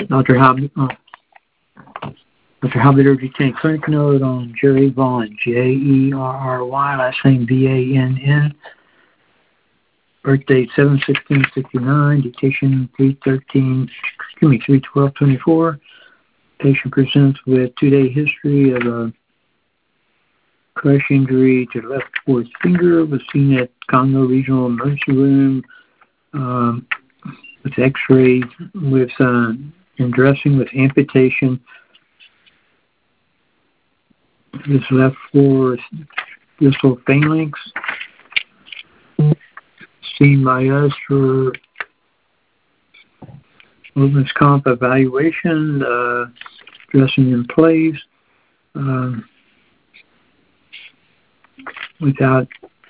Dr. Hobbiter, clinic note on Jerry Vaughn, Jerry, last name Vann. Birth date 7/16/69, dictation 3/12/24. Patient presents with 2-day history of a crush injury to the left fourth finger. Was seen at Congo Regional Emergency Room with X-rays, with and dressing with amputation. This left fourth distal phalanx. Seen by us for movements comp evaluation, dressing in place, without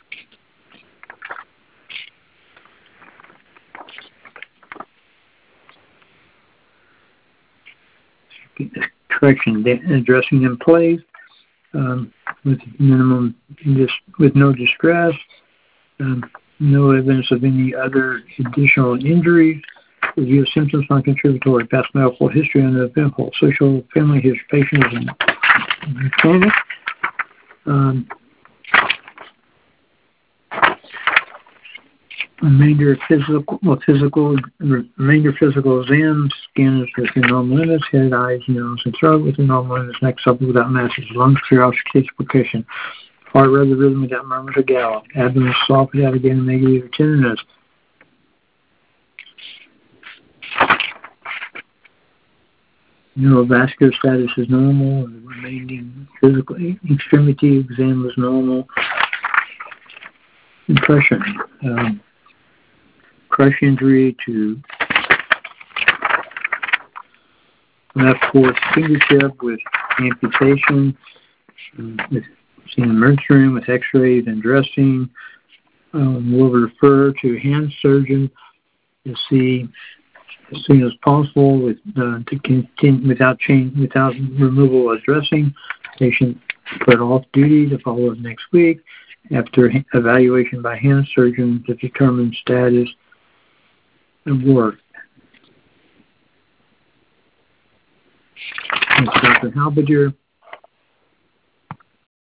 correction, dressing in place, with minimum, with no distress, no evidence of any other additional injuries. Review of symptoms non-contributory, past medical history, uneventful, social family history, patient is in mechanic. Remainder physical exam, skin is within normal limits, head, eyes, nose, and throat within normal limits, neck supple without masses, lungs clear, auscultation, heart regular rhythm without murmurs or gallop, abdomen soft without again negative or tenderness. Neurovascular status is normal, and the remaining physical extremity exam was normal. Impression. Crush injury to left fourth fingertip with amputation, with seen emergency room with x-rays and dressing. We'll refer to hand surgeon to see as soon as possible with to continue without removal of dressing. Patient put off duty to follow up next week after evaluation by hand surgeon to determine status of work. Dr. Halberdier.